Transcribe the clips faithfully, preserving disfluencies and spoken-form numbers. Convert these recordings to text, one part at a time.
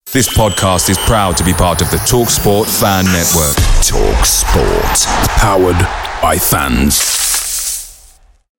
This podcast is proud to be part of the TalkSport Fan Network. TalkSport. Powered by fans.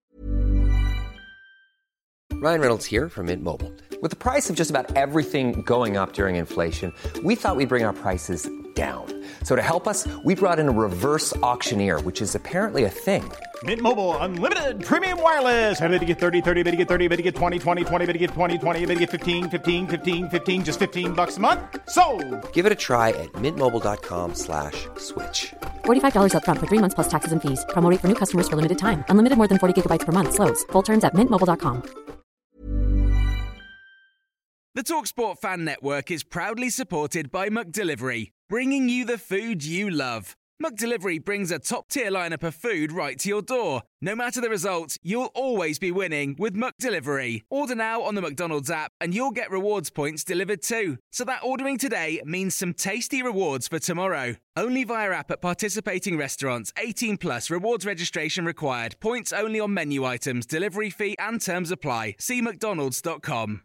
Ryan Reynolds here from Mint Mobile. With the price of just about everything going up during inflation, we thought we'd bring our prices down. So to help us, we brought in a reverse auctioneer, which is apparently a thing. Mint Mobile Unlimited Premium Wireless. How to get thirty, thirty, how to get thirty, how to get twenty, twenty, twenty, how to get twenty, twenty, how to get fifteen, fifteen, fifteen, fifteen, just fifteen bucks a month? Sold! Give it a try at mintmobile.com slash switch. forty-five dollars up front for three months plus taxes and fees. Promo rate for new customers for limited time. Unlimited more than forty gigabytes per month. Slows full terms at mint mobile dot com. The TalkSport Fan Network is proudly supported by McDelivery, bringing you the food you love. McDelivery brings a top-tier lineup of food right to your door. No matter the result, you'll always be winning with McDelivery. Order now on the McDonald's app and you'll get rewards points delivered too. So that ordering today means some tasty rewards for tomorrow. Only via app at participating restaurants. eighteen plus rewards registration required. Points only on menu items, delivery fee and terms apply. See mcdonalds dot com.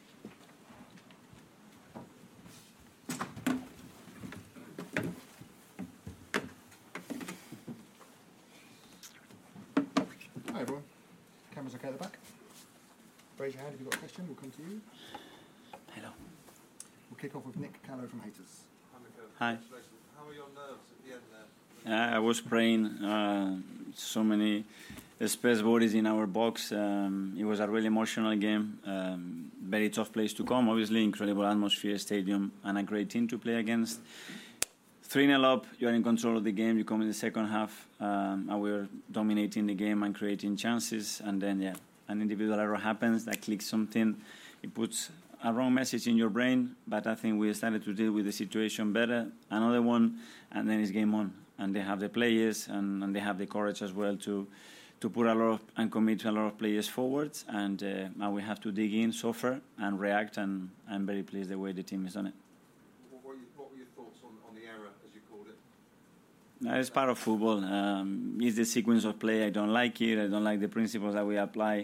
Hi everyone, camera's okay at the back. Raise your hand if you've got a question, we'll come to you. Hello. We'll kick off with Nick Callow from Haters. Hi. How were your nerves at the end there? Uh, I was praying, uh, so many space bodies in our box. Um, it was a really emotional game, um, very tough place to come, obviously, incredible atmosphere, stadium, and a great team to play against. three nil up, you are in control of the game, you come in the second half, um, and we were dominating the game and creating chances, and then, yeah, an individual error happens that clicks something, it puts a wrong message in your brain, but I think we started to deal with the situation better. Another one, and then it's game on. And they have the players, and, and they have the courage as well to to put a lot of, and commit to a lot of players forwards, and, uh, and we have to dig in, suffer, and react, and I'm very pleased the way the team has done it. What were, you, what were your thoughts on, on the error, as you called it? No, it's part of football. Um, it's the sequence of play. I don't like it. I don't like the principles that we apply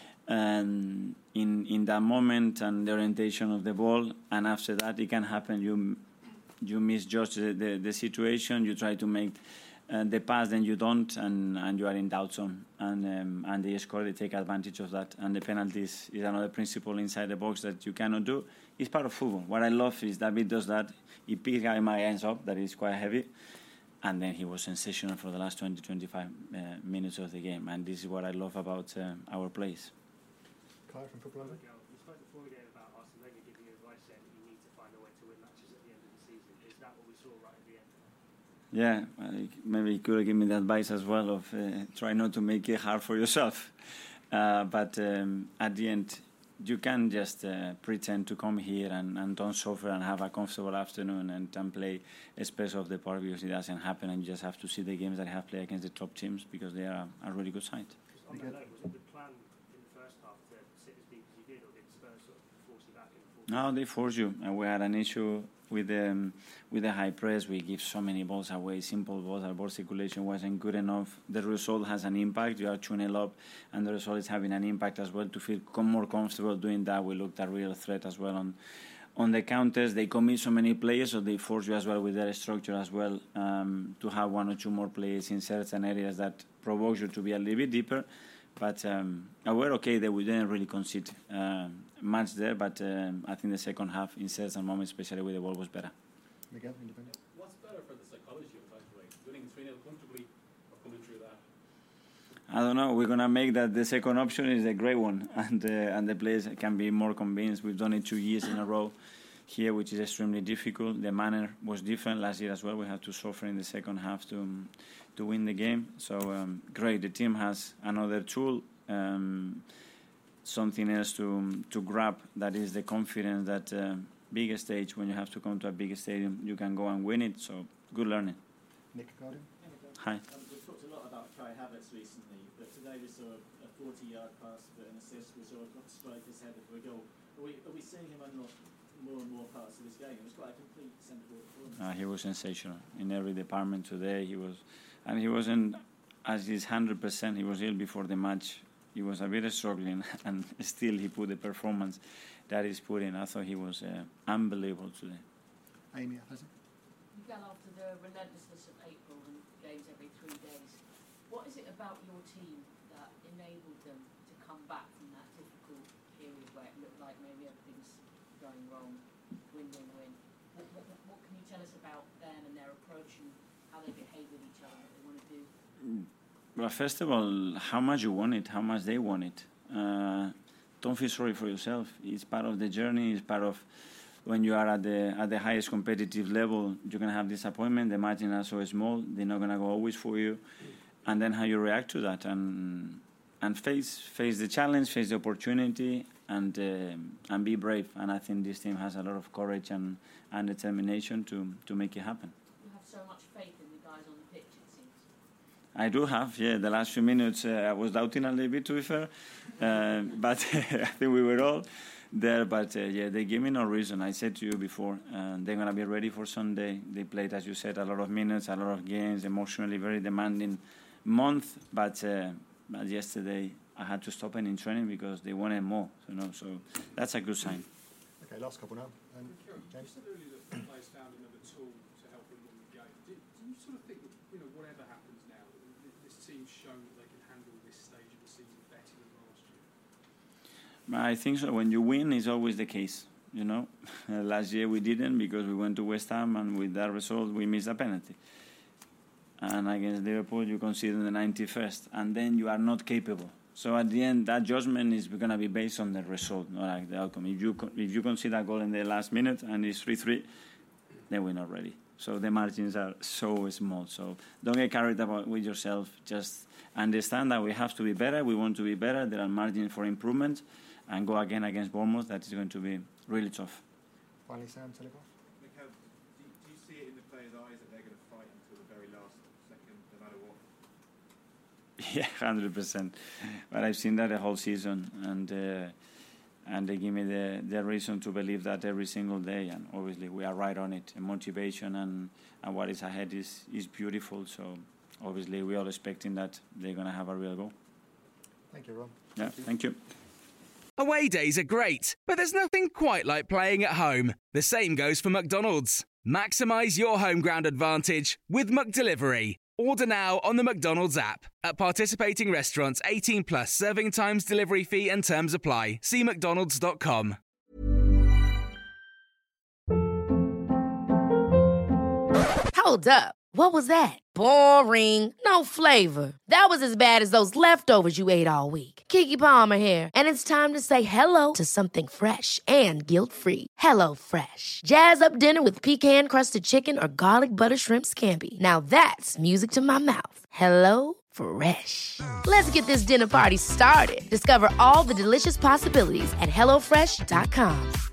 and in in that moment and the orientation of the ball. And after that, it can happen. You you misjudge the, the, the situation. You try to make uh, the pass, then you don't, and, and you are in doubt zone. And um, and they score. They take advantage of that. And the penalties is another principle inside the box that you cannot do. It's part of football. What I love is David does that. He picks my hands up. That is quite heavy. And then he was sensational for the last twenty, twenty-five uh, minutes of the game. And this is what I love about uh, our plays. Kai from Football Lover. You spoke before the game about Arsene Wenger giving you advice saying you need to find a way to win matches at the end of the season. Is that what we saw right at the end? Yeah, uh, maybe he could have given me the advice as well of uh, try not to make it hard for yourself. Uh, but um, at the end, you can't just uh, pretend to come here and, and don't suffer and have a comfortable afternoon and, and play a space of the park, because it doesn't happen, and you just have to see the games that have played against the top teams because they are a really good side. On that note, was it the plan in the first half to sit as deep as you did, or did Spurs sort of force you back in the No, they force you. And we had an issue with the, um, with the high press. We give so many balls away, simple balls. Our ball circulation wasn't good enough. The result has an impact. You are two nil up, and the result is having an impact as well. To feel more comfortable doing that, we looked at real threat as well on on the counters. They commit so many players, so they force you as well with their structure as well um, to have one or two more players in certain areas that provokes you to be a little bit deeper. But um, we're okay that we didn't really concede uh, much there, but um, I think the second half, in certain moments, especially with the ball, was better. Miguel, independent. What's better for the psychology of title, winning three nil comfortably or coming through that? I don't know. We're gonna make that the second option is a great one, and uh, and the players can be more convinced. We've done it two years in a row here, which is extremely difficult. The manner was different last year as well. We had to suffer in the second half to um, to win the game. So um, great. The team has another tool, um, something else to to grab. That is the confidence that uh, bigger stage, when you have to come to a bigger stadium, you can go and win it. So good learning. Nick Guardian. Hi. Um, we've talked a lot about Kai Havertz recently, but today we saw a forty-yard pass for an assist. We saw a striker's header for a goal. Are we, are we seeing him unlock more and more parts of his game? It was quite a complete centre-forward performance. Uh, he was sensational in every department today. He was, and he wasn't as his one hundred percent. He was ill before the match. He was a bit struggling, and still he put the performance that he's put in. I thought he was uh, unbelievable today. Amy, pleasant. You fell after the relentlessness of April and games every three days. What is it about your team that enabled them to come back from that difficult period where it looked like maybe everything's going wrong, win, win, win? What, what, what can you tell us about them and their approach and how they behave with each other, what they want to do? Well, first of all, how much you want it, how much they want it. Uh, don't feel sorry for yourself. It's part of the journey. It's part of when you are at the at the highest competitive level, you're going to have disappointment. The margins are so small. They're not going to go always for you. And then how you react to that and and face face the challenge, face the opportunity, and uh, and be brave. And I think this team has a lot of courage and, and determination to, to make it happen. You have so much faith in the guys on the pitch, it seems. I do have, yeah. The last few minutes, uh, I was doubting a little bit, to be fair. Uh, but I think we were all there. But, uh, yeah, they gave me no reason. I said to you before, uh, they're going to be ready for Sunday. They played, as you said, a lot of minutes, a lot of games, emotionally very demanding month. But, uh, but yesterday, I had to stop them in training because they wanted more. You know, so that's a good sign. Okay, last couple now. Um, James? You said earlier that the players found another tool to help them win the game. Do, do you sort of think that, you know, whatever happens now, this team's shown that they can handle this stage of the season better than last year? I think so. When you win, it's always the case. You know, last year we didn't because we went to West Ham and with that result we missed a penalty. And against Liverpool, you concede in the ninety-first, and then you are not capable. So at the end, that judgment is going to be based on the result, not like the outcome. If you if you concede a goal in the last minute and it's three three, then we're not ready. So the margins are so small. So don't get carried away with yourself. Just understand that we have to be better. We want to be better. There are margins for improvement, and go again against Bournemouth. That is going to be really tough. Finally, Sam, telegraph. Mikel, do, do you see it in the players' eyes that they're going to fight until the very last second, no matter what? Yeah, one hundred percent. But I've seen that the whole season, and uh, and they give me the, the reason to believe that every single day. And obviously, we are right on it. And motivation and, and what is ahead is, is beautiful. So obviously, we're all expecting that they're going to have a real goal. Thank you, Rob. Yeah, thank you. Away days are great, but there's nothing quite like playing at home. The same goes for McDonald's. Maximise your home ground advantage with McDelivery. Order now on the McDonald's app. At participating restaurants, eighteen plus, serving times, delivery fee and terms apply. See mcdonalds dot com. Hold up. What was that? Boring. No flavor. That was as bad as those leftovers you ate all week. Keke Palmer here. And it's time to say hello to something fresh and guilt-free. Hello Fresh. Jazz up dinner with pecan-crusted chicken or garlic butter shrimp scampi. Now that's music to my mouth. Hello Fresh. Let's get this dinner party started. Discover all the delicious possibilities at hello fresh dot com.